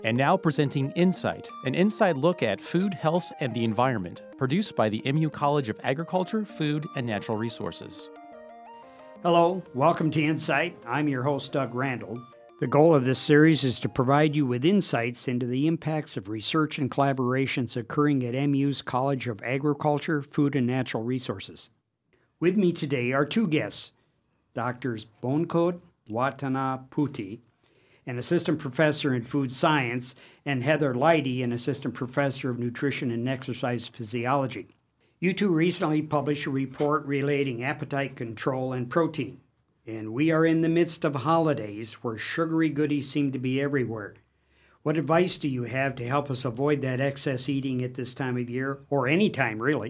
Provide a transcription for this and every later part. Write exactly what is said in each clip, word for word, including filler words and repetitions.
And now presenting Insight, an inside look at food, health, and the environment, produced by the M U College of Agriculture, Food, and Natural Resources. Hello, welcome to Insight. I'm your host, Doug Randall. The goal of this series is to provide you with insights into the impacts of research and collaborations occurring at M U's College of Agriculture, Food, and Natural Resources. With me today are two guests, Doctors Bonkod Watanaputi, an assistant professor in food science, and Heather Leidy, an assistant professor of nutrition and exercise physiology. You two recently published a report relating appetite control and protein, and we are in the midst of holidays where sugary goodies seem to be everywhere. What advice do you have to help us avoid that excess eating at this time of year, or any time really?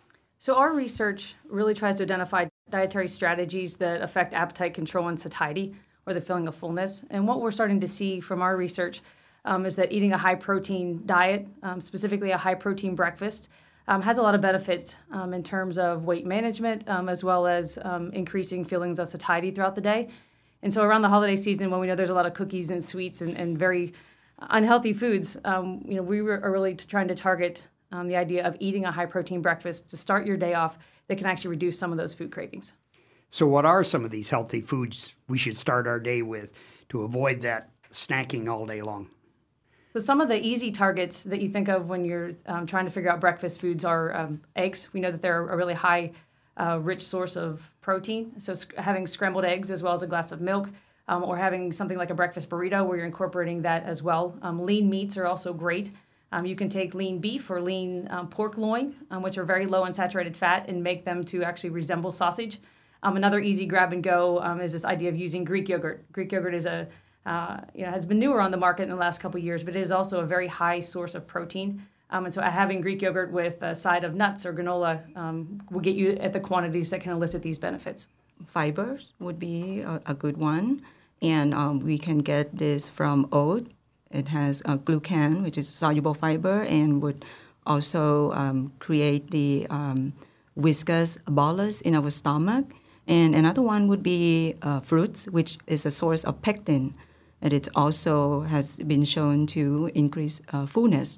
So our research really tries to identify dietary strategies that affect appetite control and satiety, or the feeling of fullness. And what we're starting to see from our research um, is that eating a high-protein diet, um, specifically a high-protein breakfast, um, has a lot of benefits um, in terms of weight management, um, as well as um, increasing feelings of satiety throughout the day. And so around the holiday season, when we know there's a lot of cookies and sweets and, and very unhealthy foods, um, you know, we are really trying to target um, the idea of eating a high-protein breakfast to start your day off that can actually reduce some of those food cravings. So what are some of these healthy foods we should start our day with to avoid that snacking all day long? So some of the easy targets that you think of when you're um, trying to figure out breakfast foods are um, eggs. We know that they're a really high, uh, rich source of protein. So sc- having scrambled eggs as well as a glass of milk, um, or having something like a breakfast burrito where you're incorporating that as well. Um, lean meats are also great. Um, you can take lean beef or lean um, pork loin, um, which are very low in saturated fat, and make them to actually resemble sausage. Um, another easy grab and go um, is this idea of using Greek yogurt. Greek yogurt is a uh, you know has been newer on the market in the last couple of years, but it is also a very high source of protein. Um, and so having Greek yogurt with a side of nuts or granola um, will get you at the quantities that can elicit these benefits. Fibers would be a, a good one, and um, we can get this from oat. It has a glucan, which is soluble fiber, and would also um, create the um, viscous bolus in our stomach. And another one would be uh, fruits, which is a source of pectin, and it also has been shown to increase uh, fullness.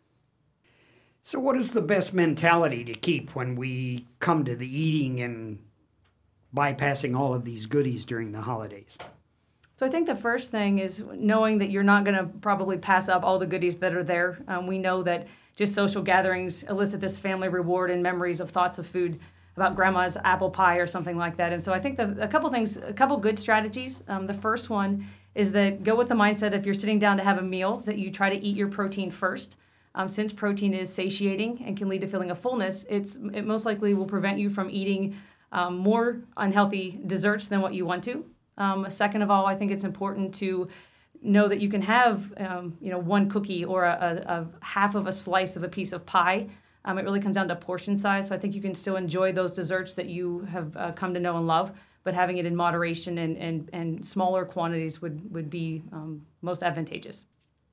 So what is the best mentality to keep when we come to the eating and bypassing all of these goodies during the holidays? So I think the first thing is knowing that you're not going to probably pass up all the goodies that are there. Um, we know that just social gatherings elicit this family reward and memories of thoughts of food about grandma's apple pie or something like that. And so I think the, a couple things, a couple good strategies. Um, the first one is that go with the mindset if you're sitting down to have a meal that you try to eat your protein first. Um, since protein is satiating and can lead to feeling of fullness, it's it most likely will prevent you from eating um, more unhealthy desserts than what you want to. Um, second of all, I think it's important to know that you can have um, you know one cookie or a, a, a half of a slice of a piece of pie. Um, it really comes down to portion size, so I think you can still enjoy those desserts that you have uh, come to know and love, but having it in moderation and, and, and smaller quantities would, would be um, most advantageous.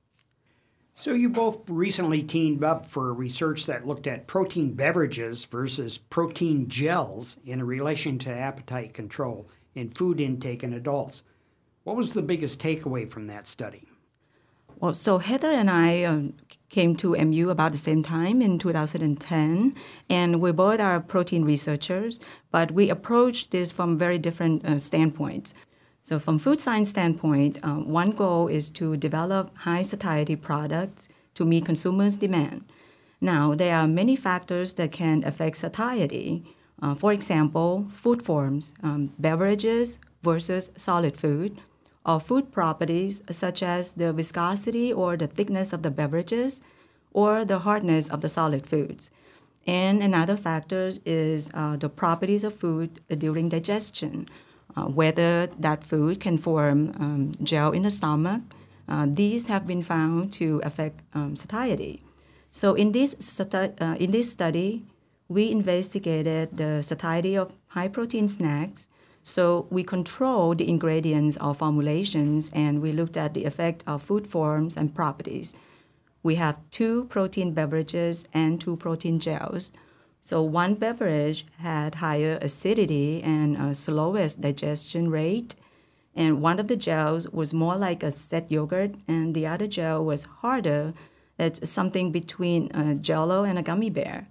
So you both recently teamed up for research that looked at protein beverages versus protein gels in relation to appetite control in food intake in adults. What was the biggest takeaway from that study? Well, so Heather and I um, came to M U about the same time in two thousand ten, and we both are protein researchers, but we approached this from very different uh, standpoints. So from food science standpoint, um, one goal is to develop high satiety products to meet consumers' demand. Now, there are many factors that can affect satiety. Uh, for example, food forms, um, beverages versus solid food, or food properties such as the viscosity or the thickness of the beverages or the hardness of the solid foods. And another factor is uh, the properties of food during digestion, uh, whether that food can form um, gel in the stomach. Uh, these have been found to affect um, satiety. So in this, sati- uh, in this study, we investigated the satiety of high-protein snacks. So we controlled the ingredients or formulations, and we looked at the effect of food forms and properties. We have two protein beverages and two protein gels. So one beverage had higher acidity and a slowest digestion rate, And one of the gels was more like a set yogurt, and the other gel was harder. It's something between a Jell-O and a gummy bear.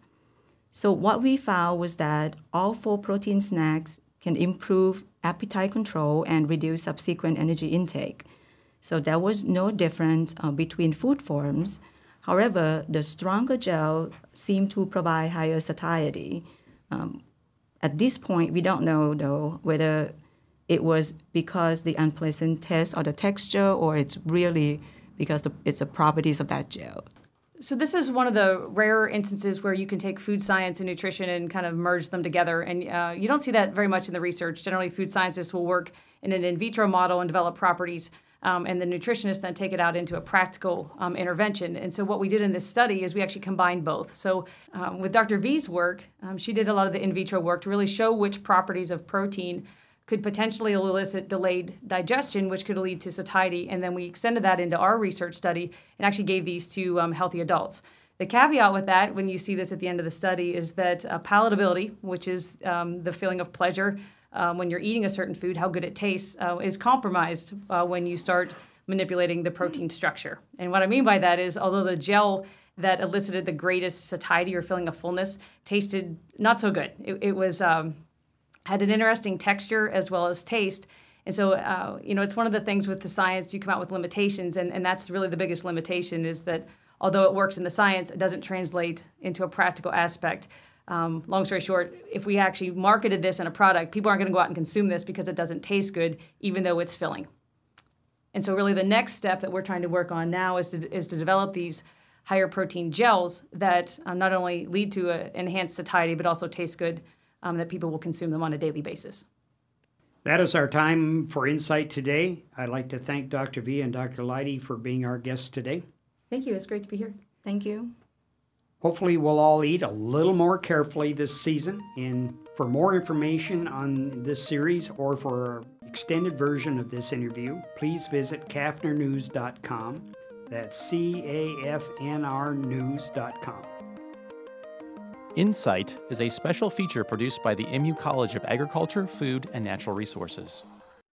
So what we found was that all four protein snacks can improve appetite control and reduce subsequent energy intake. So there was no difference uh, between food forms. However, the stronger gel seemed to provide higher satiety. Um, at this point, we don't know, though, whether it was because the unpleasant taste or the texture, or it's really because the, it's the properties of that gel. So this is one of the rare instances where you can take food science and nutrition and kind of merge them together. And uh, you don't see that very much in the research. Generally, food scientists will work in an in vitro model and develop properties, um, and the nutritionists then take it out into a practical um, intervention. And so what we did in this study is we actually combined both. So um, with Doctor V's work, um, she did a lot of the in vitro work to really show which properties of protein could potentially elicit delayed digestion, which could lead to satiety. And then we extended that into our research study and actually gave these to um, healthy adults. The caveat with that, when you see this at the end of the study, is that uh, palatability, which is um, the feeling of pleasure um, when you're eating a certain food, how good it tastes, uh, is compromised uh, when you start manipulating the protein structure. And what I mean by that is, although the gel that elicited the greatest satiety or feeling of fullness tasted not so good. It, it was... Um, had an interesting texture as well as taste. And so, uh, you know, it's one of the things with the science, you come out with limitations, and, and that's really the biggest limitation is that although it works in the science, it doesn't translate into a practical aspect. Um, long story short, if we actually marketed this in a product, people aren't going to go out and consume this because it doesn't taste good, even though it's filling. And so really the next step that we're trying to work on now is to, is to develop these higher protein gels that uh, not only lead to an enhanced satiety, but also taste good, Um, that people will consume them on a daily basis. That is our time for Insight today. I'd like to thank Doctor V and Doctor Leidy for being our guests today. Thank you. It's great to be here. Thank you. Hopefully we'll all eat a little more carefully this season. And for more information on this series or for an extended version of this interview, please visit Cafner News dot com. That's C A F N R news dot com. Insight is a special feature produced by the M U College of Agriculture, Food, and Natural Resources.